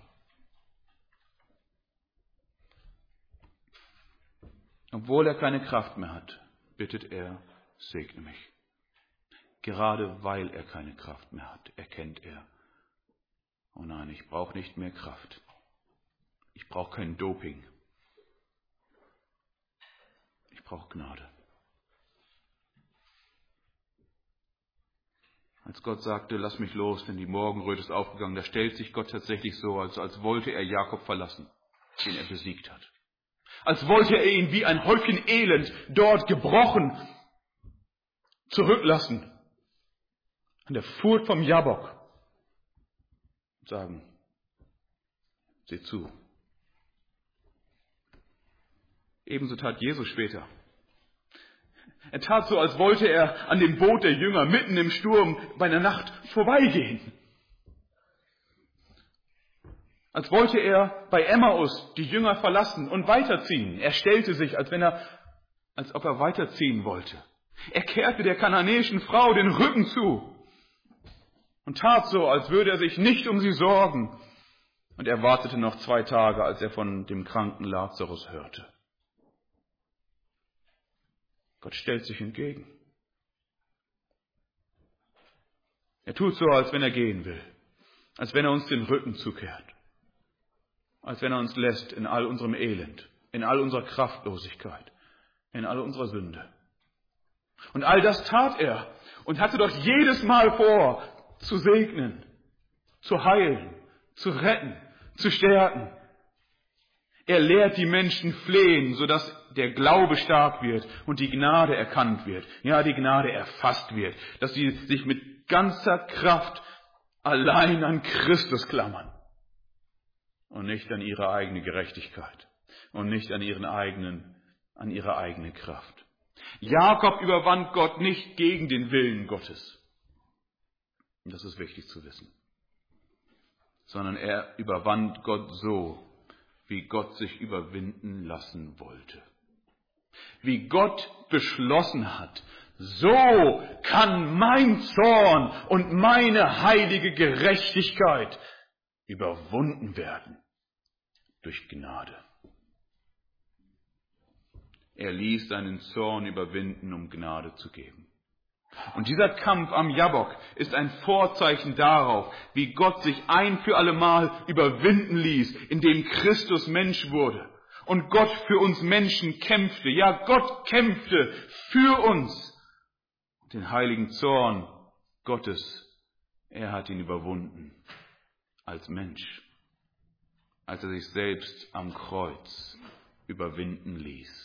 Obwohl er keine Kraft mehr hat, bittet er, segne mich. Gerade weil er keine Kraft mehr hat, erkennt er, oh nein, ich brauche nicht mehr Kraft. Ich brauche kein Doping. Ich brauche Gnade. Als Gott sagte, lass mich los, denn die Morgenröte ist aufgegangen, da stellt sich Gott tatsächlich so, als wollte er Jakob verlassen, den er besiegt hat. Als wollte er ihn wie ein Häufchen Elend dort gebrochen zurücklassen. An der Furt vom Jabbok. Sagen, sieh zu. Ebenso tat Jesus später. Er tat so, als wollte er an dem Boot der Jünger mitten im Sturm bei der Nacht vorbeigehen. Als wollte er bei Emmaus die Jünger verlassen und weiterziehen. Er stellte sich, als ob er weiterziehen wollte. Er kehrte der kananäischen Frau den Rücken zu und tat so, als würde er sich nicht um sie sorgen. Und er wartete noch 2 Tage, als er von dem kranken Lazarus hörte. Gott stellt sich entgegen. Er tut so, als wenn er gehen will, als wenn er uns den Rücken zukehrt, als wenn er uns lässt in all unserem Elend, in all unserer Kraftlosigkeit, in all unserer Sünde. Und all das tat er und hatte doch jedes Mal vor, zu segnen, zu heilen, zu retten, zu stärken. Er lehrt die Menschen flehen, sodass der Glaube stark wird und die Gnade erkannt wird. Ja, die Gnade erfasst wird, dass sie sich mit ganzer Kraft allein an Christus klammern und nicht an ihre eigene Gerechtigkeit und nicht an ihre eigene Kraft. Jakob überwand Gott nicht gegen den Willen Gottes. Und das ist wichtig zu wissen. Sondern er überwand Gott so, wie Gott sich überwinden lassen wollte. Wie Gott beschlossen hat, so kann mein Zorn und meine heilige Gerechtigkeit überwunden werden durch Gnade. Er ließ seinen Zorn überwinden, um Gnade zu geben. Und dieser Kampf am Jabbok ist ein Vorzeichen darauf, wie Gott sich ein für allemal überwinden ließ, indem Christus Mensch wurde. Und Gott für uns Menschen kämpfte. Ja, Gott kämpfte für uns. Den heiligen Zorn Gottes, er hat ihn überwunden als Mensch, als er sich selbst am Kreuz überwinden ließ.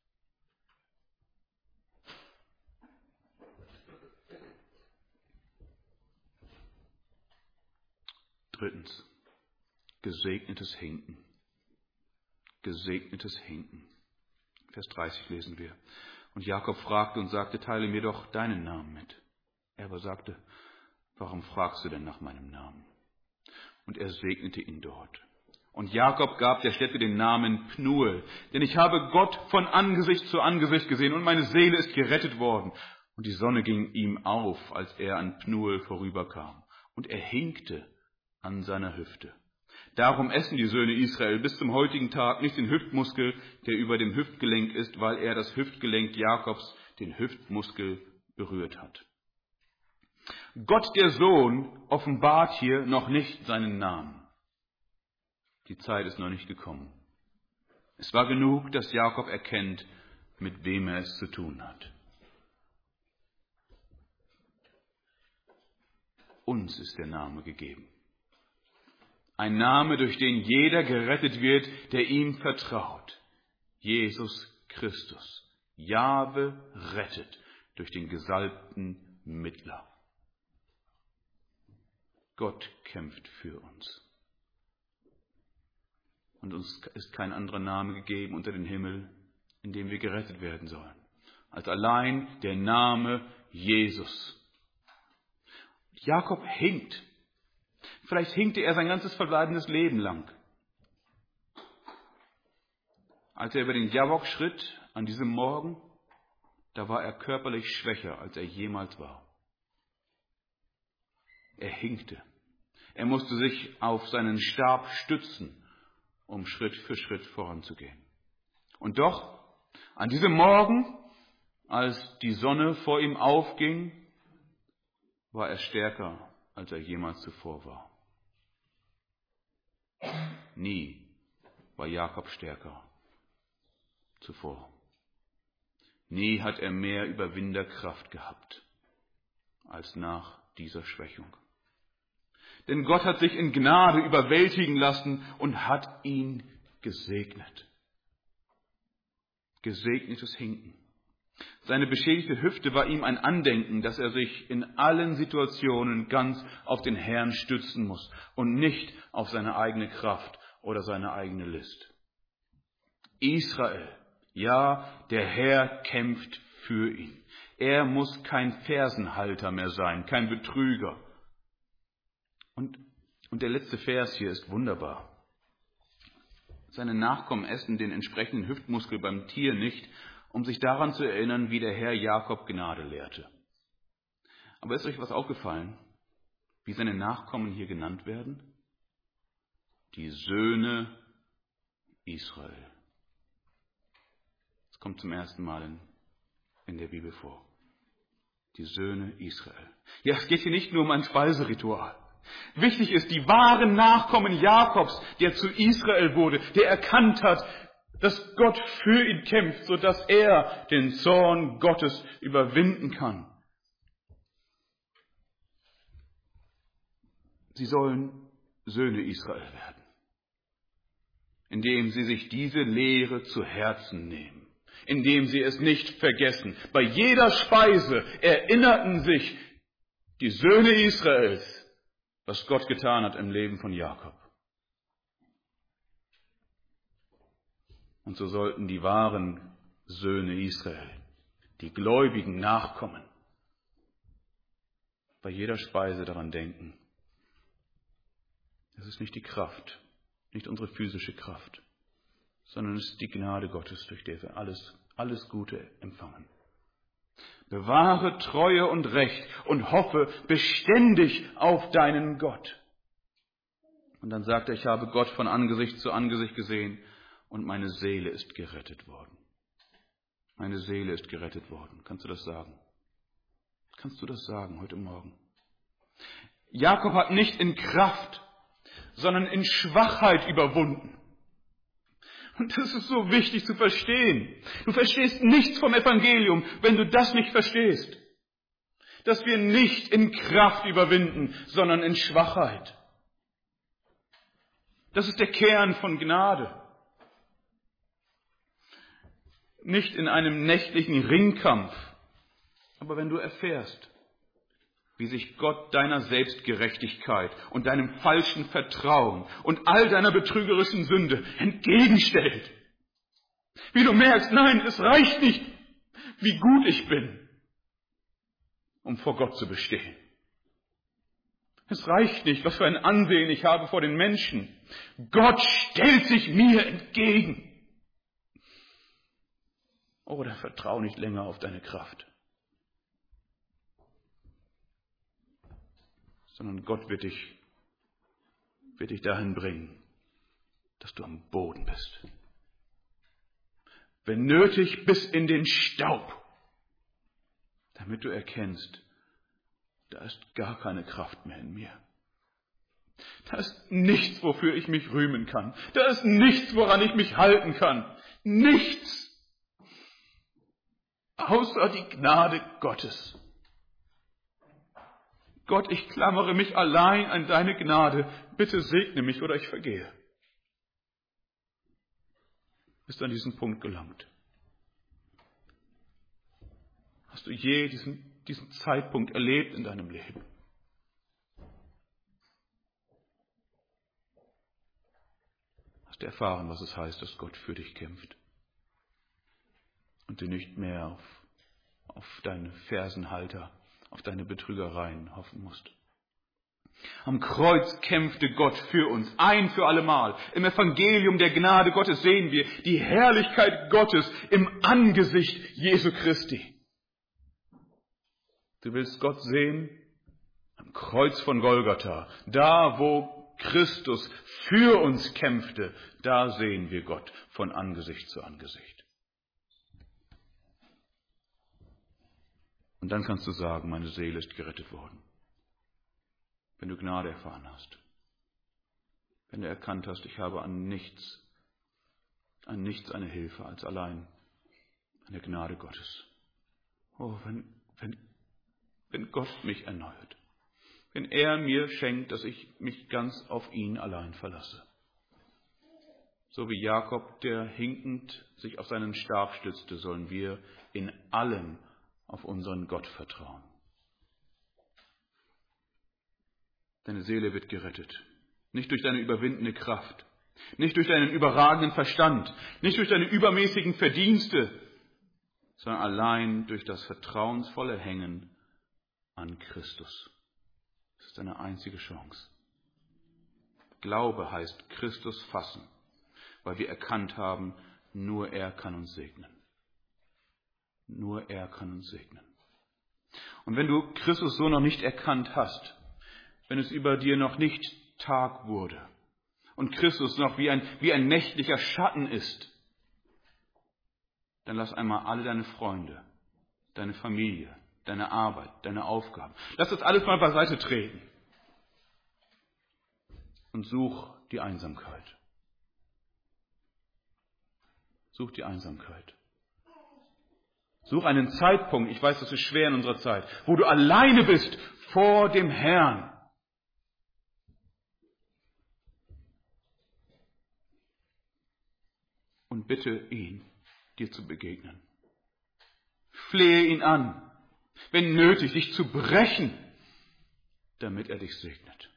Drittens, gesegnetes Hinken. Gesegnetes Hinken. Vers 30 lesen wir. Und Jakob fragte und sagte, teile mir doch deinen Namen mit. Er aber sagte, warum fragst du denn nach meinem Namen? Und er segnete ihn dort. Und Jakob gab der Stätte den Namen Pnuel, denn ich habe Gott von Angesicht zu Angesicht gesehen und meine Seele ist gerettet worden. Und die Sonne ging ihm auf, als er an Pnuel vorüberkam. Und er hinkte an seiner Hüfte. Darum essen die Söhne Israel bis zum heutigen Tag nicht den Hüftmuskel, der über dem Hüftgelenk ist, weil er das Hüftgelenk Jakobs, den Hüftmuskel, berührt hat. Gott der Sohn offenbart hier noch nicht seinen Namen. Die Zeit ist noch nicht gekommen. Es war genug, dass Jakob erkennt, mit wem er es zu tun hat. Uns ist der Name gegeben. Ein Name, durch den jeder gerettet wird, der ihm vertraut. Jesus Christus. Jahwe rettet durch den gesalbten Mittler. Gott kämpft für uns. Und uns ist kein anderer Name gegeben unter den Himmel, in dem wir gerettet werden sollen, als allein der Name Jesus. Jakob hinkt. Vielleicht hinkte er sein ganzes verbleibendes Leben lang. Als er über den Jabbok schritt an diesem Morgen, da war er körperlich schwächer, als er jemals war. Er hinkte. Er musste sich auf seinen Stab stützen, um Schritt für Schritt voranzugehen. Und doch, an diesem Morgen, als die Sonne vor ihm aufging, war er stärker, als er jemals zuvor war. Nie war Jakob stärker zuvor. Nie hat er mehr Überwinderkraft gehabt als nach dieser Schwächung. Denn Gott hat sich in Gnade überwältigen lassen und hat ihn gesegnet. Gesegnetes Hinken. Seine beschädigte Hüfte war ihm ein Andenken, dass er sich in allen Situationen ganz auf den Herrn stützen muss und nicht auf seine eigene Kraft oder seine eigene List. Israel, ja, der Herr kämpft für ihn. Er muss kein Fersenhalter mehr sein, kein Betrüger. Und der letzte Vers hier ist wunderbar. Seine Nachkommen essen den entsprechenden Hüftmuskel beim Tier nicht, um sich daran zu erinnern, wie der Herr Jakob Gnade lehrte. Aber ist euch was aufgefallen, wie seine Nachkommen hier genannt werden? Die Söhne Israel. Das kommt zum ersten Mal in der Bibel vor. Die Söhne Israel. Ja, es geht hier nicht nur um ein Speiseritual. Wichtig ist, die wahren Nachkommen Jakobs, der zu Israel wurde, der erkannt hat, dass Gott für ihn kämpft, sodass er den Zorn Gottes überwinden kann. Sie sollen Söhne Israel werden, indem sie sich diese Lehre zu Herzen nehmen, indem sie es nicht vergessen. Bei jeder Speise erinnerten sich die Söhne Israels, was Gott getan hat im Leben von Jakob. Und so sollten die wahren Söhne Israel, die gläubigen Nachkommen, bei jeder Speise daran denken. Es ist nicht die Kraft, nicht unsere physische Kraft, sondern es ist die Gnade Gottes, durch die wir alles Gute empfangen. Bewahre Treue und Recht und hoffe beständig auf deinen Gott. Und dann sagt er, ich habe Gott von Angesicht zu Angesicht gesehen und meine Seele ist gerettet worden. Meine Seele ist gerettet worden. Kannst du das sagen? Kannst du das sagen heute Morgen? Jakob hat nicht in Kraft, sondern in Schwachheit überwunden. Und das ist so wichtig zu verstehen. Du verstehst nichts vom Evangelium, wenn du das nicht verstehst. Dass wir nicht in Kraft überwinden, sondern in Schwachheit. Das ist der Kern von Gnade. Nicht in einem nächtlichen Ringkampf, aber wenn du erfährst, wie sich Gott deiner Selbstgerechtigkeit und deinem falschen Vertrauen und all deiner betrügerischen Sünde entgegenstellt. Wie du merkst, nein, es reicht nicht, wie gut ich bin, um vor Gott zu bestehen. Es reicht nicht, was für ein Ansehen ich habe vor den Menschen. Gott stellt sich mir entgegen. Oh, dann vertrau nicht länger auf deine Kraft. Sondern Gott wird dich dahin bringen, dass du am Boden bist. Wenn nötig, bis in den Staub, damit du erkennst, da ist gar keine Kraft mehr in mir. Da ist nichts, wofür ich mich rühmen kann. Da ist nichts, woran ich mich halten kann. Nichts, außer die Gnade Gottes. Gott, ich klammere mich allein an deine Gnade. Bitte segne mich oder ich vergehe. Bist du an diesen Punkt gelangt? Hast du je diesen Zeitpunkt erlebt in deinem Leben? Hast du erfahren, was es heißt, dass Gott für dich kämpft und du nicht mehr auf deine Fersenhalter, auf deine Betrügereien hoffen musst? Am Kreuz kämpfte Gott für uns, ein für allemal. Im Evangelium der Gnade Gottes sehen wir die Herrlichkeit Gottes im Angesicht Jesu Christi. Du willst Gott sehen? Am Kreuz von Golgatha, da wo Christus für uns kämpfte, da sehen wir Gott von Angesicht zu Angesicht. Und dann kannst du sagen, meine Seele ist gerettet worden. Wenn du Gnade erfahren hast. Wenn du erkannt hast, ich habe an nichts eine Hilfe als allein an der Gnade Gottes. Oh, wenn Gott mich erneuert. Wenn er mir schenkt, dass ich mich ganz auf ihn allein verlasse. So wie Jakob, der hinkend sich auf seinen Stab stützte, sollen wir in allem auf unseren Gott vertrauen. Deine Seele wird gerettet. Nicht durch deine überwindende Kraft, nicht durch deinen überragenden Verstand, nicht durch deine übermäßigen Verdienste, sondern allein durch das vertrauensvolle Hängen an Christus. Das ist deine einzige Chance. Glaube heißt Christus fassen, weil wir erkannt haben, nur er kann uns segnen. Nur er kann uns segnen. Und wenn du Christus so noch nicht erkannt hast, wenn es über dir noch nicht Tag wurde und Christus noch wie ein nächtlicher Schatten ist, dann lass einmal alle deine Freunde, deine Familie, deine Arbeit, deine Aufgaben, lass das alles mal beiseite treten und such die Einsamkeit. Such die Einsamkeit. Such einen Zeitpunkt, ich weiß, das ist schwer in unserer Zeit, wo du alleine bist vor dem Herrn. Und bitte ihn, dir zu begegnen. Flehe ihn an, wenn nötig, dich zu brechen, damit er dich segnet.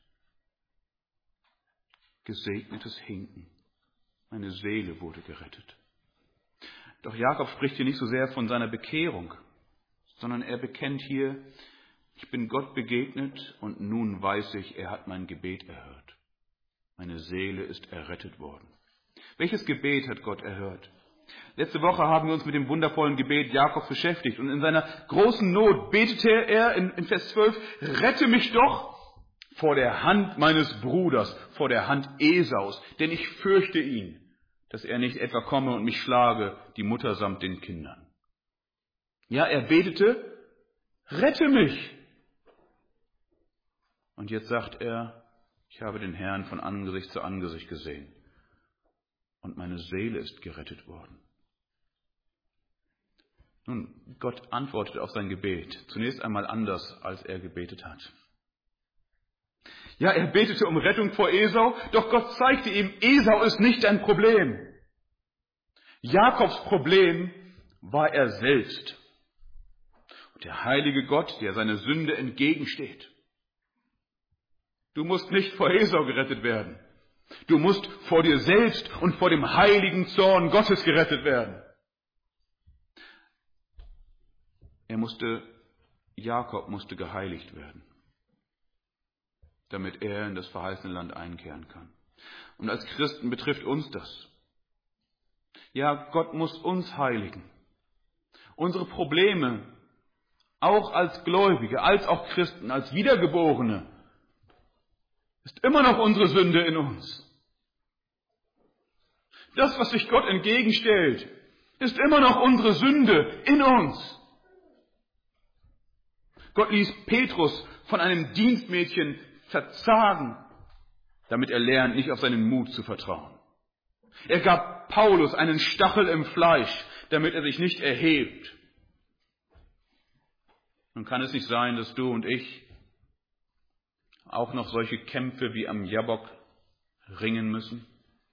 Gesegnetes Hinken. Meine Seele wurde gerettet. Doch Jakob spricht hier nicht so sehr von seiner Bekehrung, sondern er bekennt hier, ich bin Gott begegnet und nun weiß ich, er hat mein Gebet erhört. Meine Seele ist errettet worden. Welches Gebet hat Gott erhört? Letzte Woche haben wir uns mit dem wundervollen Gebet Jakobs beschäftigt und in seiner großen Not betete er in Vers 12, rette mich doch vor der Hand meines Bruders, vor der Hand Esaus, denn ich fürchte ihn, dass er nicht etwa komme und mich schlage, die Mutter samt den Kindern. Ja, er betete, rette mich. Und jetzt sagt er, ich habe den Herrn von Angesicht zu Angesicht gesehen und meine Seele ist gerettet worden. Nun, Gott antwortet auf sein Gebet zunächst einmal anders, als er gebetet hat. Ja, er betete um Rettung vor Esau, doch Gott zeigte ihm, Esau ist nicht ein Problem. Jakobs Problem war er selbst. Und der heilige Gott, der seine Sünde entgegensteht. Du musst nicht vor Esau gerettet werden. Du musst vor dir selbst und vor dem heiligen Zorn Gottes gerettet werden. Jakob musste geheiligt werden, damit er in das verheißene Land einkehren kann. Und als Christen betrifft uns das. Ja, Gott muss uns heiligen. Unsere Probleme, auch als Gläubige, als auch Christen, als Wiedergeborene, ist immer noch unsere Sünde in uns. Das, was sich Gott entgegenstellt, ist immer noch unsere Sünde in uns. Gott ließ Petrus von einem Dienstmädchen verzagen, damit er lernt, nicht auf seinen Mut zu vertrauen. Er gab Paulus einen Stachel im Fleisch, damit er sich nicht erhebt. Nun kann es nicht sein, dass du und ich auch noch solche Kämpfe wie am Jabbok ringen müssen?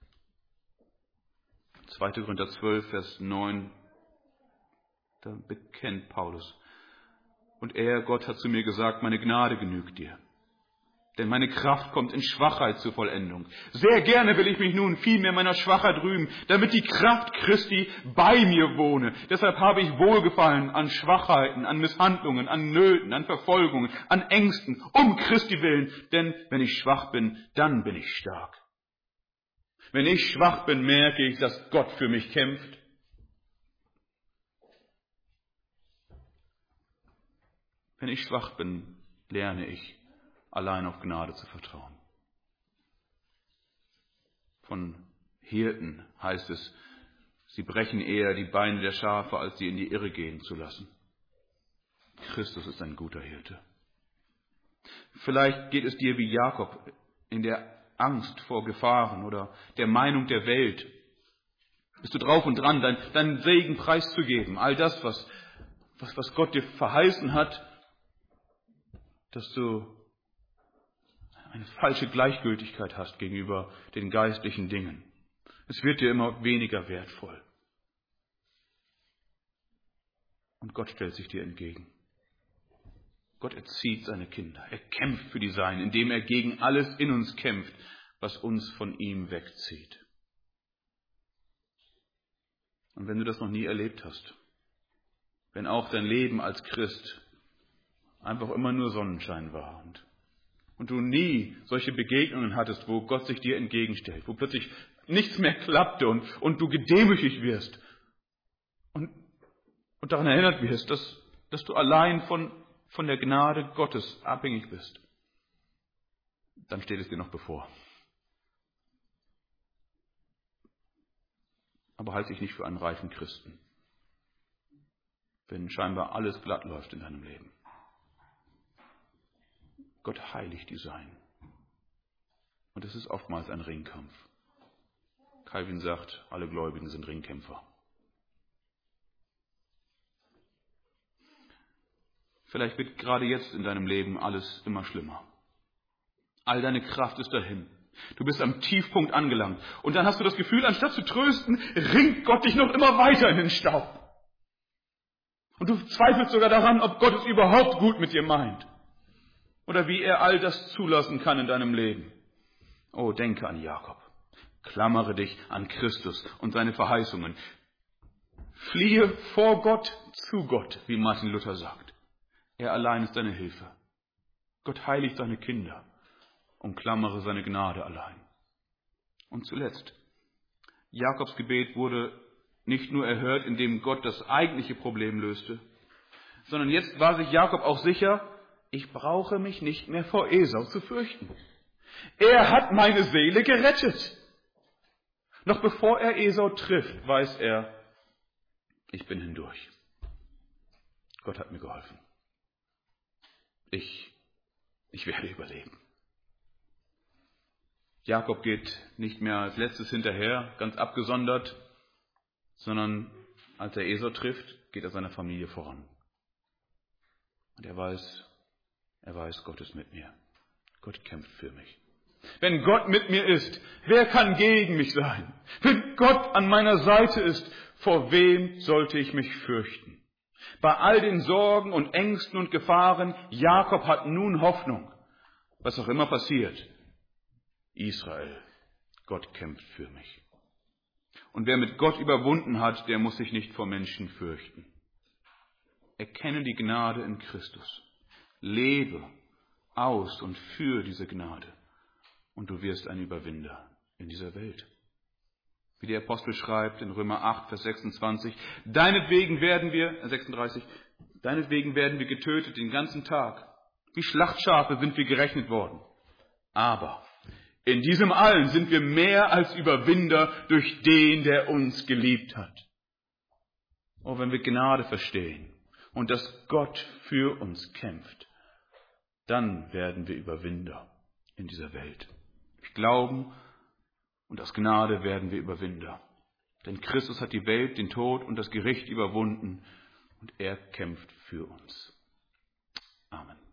2. Korinther 12, Vers 9, da bekennt Paulus: Und er, Gott, hat zu mir gesagt, meine Gnade genügt dir. Denn meine Kraft kommt in Schwachheit zur Vollendung. Sehr gerne will ich mich nun vielmehr meiner Schwachheit rühmen, damit die Kraft Christi bei mir wohne. Deshalb habe ich Wohlgefallen an Schwachheiten, an Misshandlungen, an Nöten, an Verfolgungen, an Ängsten, um Christi willen. Denn wenn ich schwach bin, dann bin ich stark. Wenn ich schwach bin, merke ich, dass Gott für mich kämpft. Wenn ich schwach bin, lerne ich, allein auf Gnade zu vertrauen. Von Hirten heißt es, sie brechen eher die Beine der Schafe, als sie in die Irre gehen zu lassen. Christus ist ein guter Hirte. Vielleicht geht es dir wie Jakob in der Angst vor Gefahren oder der Meinung der Welt. Bist du drauf und dran, deinen Segen preiszugeben, all das, was Gott dir verheißen hat, dass du eine falsche Gleichgültigkeit hast gegenüber den geistlichen Dingen. Es wird dir immer weniger wertvoll. Und Gott stellt sich dir entgegen. Gott erzieht seine Kinder. Er kämpft für die Seinen, indem er gegen alles in uns kämpft, was uns von ihm wegzieht. Und wenn du das noch nie erlebt hast, wenn auch dein Leben als Christ einfach immer nur Sonnenschein war und du nie solche Begegnungen hattest, wo Gott sich dir entgegenstellt, wo plötzlich nichts mehr klappte und du gedemütigt wirst und daran erinnert wirst, dass du allein von der Gnade Gottes abhängig bist, dann steht es dir noch bevor. Aber halte dich nicht für einen reifen Christen, wenn scheinbar alles glatt läuft in deinem Leben. Gott heiligt die Seinen. Und es ist oftmals ein Ringkampf. Calvin sagt, alle Gläubigen sind Ringkämpfer. Vielleicht wird gerade jetzt in deinem Leben alles immer schlimmer. All deine Kraft ist dahin. Du bist am Tiefpunkt angelangt. Und dann hast du das Gefühl, anstatt zu trösten, ringt Gott dich noch immer weiter in den Staub. Und du zweifelst sogar daran, ob Gott es überhaupt gut mit dir meint. Oder wie er all das zulassen kann in deinem Leben. Oh, denke an Jakob. Klammere dich an Christus und seine Verheißungen. Fliehe vor Gott zu Gott, wie Martin Luther sagt. Er allein ist deine Hilfe. Gott heiligt seine Kinder und klammere seine Gnade allein. Und zuletzt, Jakobs Gebet wurde nicht nur erhört, indem Gott das eigentliche Problem löste, sondern jetzt war sich Jakob auch sicher, ich brauche mich nicht mehr vor Esau zu fürchten. Er hat meine Seele gerettet. Noch bevor er Esau trifft, weiß er, ich bin hindurch. Gott hat mir geholfen. Ich werde überleben. Jakob geht nicht mehr als letztes hinterher, ganz abgesondert, sondern als er Esau trifft, geht er seiner Familie voran. Und er weiß, Gott ist mit mir. Gott kämpft für mich. Wenn Gott mit mir ist, wer kann gegen mich sein? Wenn Gott an meiner Seite ist, vor wem sollte ich mich fürchten? Bei all den Sorgen und Ängsten und Gefahren, Jakob hat nun Hoffnung. Was auch immer passiert, Israel, Gott kämpft für mich. Und wer mit Gott überwunden hat, der muss sich nicht vor Menschen fürchten. Erkenne die Gnade in Christus. Lebe aus und für diese Gnade. Und du wirst ein Überwinder in dieser Welt. Wie der Apostel schreibt in Römer 8, Vers 26, deinetwegen werden wir getötet den ganzen Tag. Wie Schlachtschafe sind wir gerechnet worden. Aber in diesem allen sind wir mehr als Überwinder durch den, der uns geliebt hat. Oh, wenn wir Gnade verstehen und dass Gott für uns kämpft, dann werden wir Überwinder in dieser Welt. Durch Glauben und aus Gnade werden wir Überwinder. Denn Christus hat die Welt, den Tod und das Gericht überwunden und er kämpft für uns. Amen.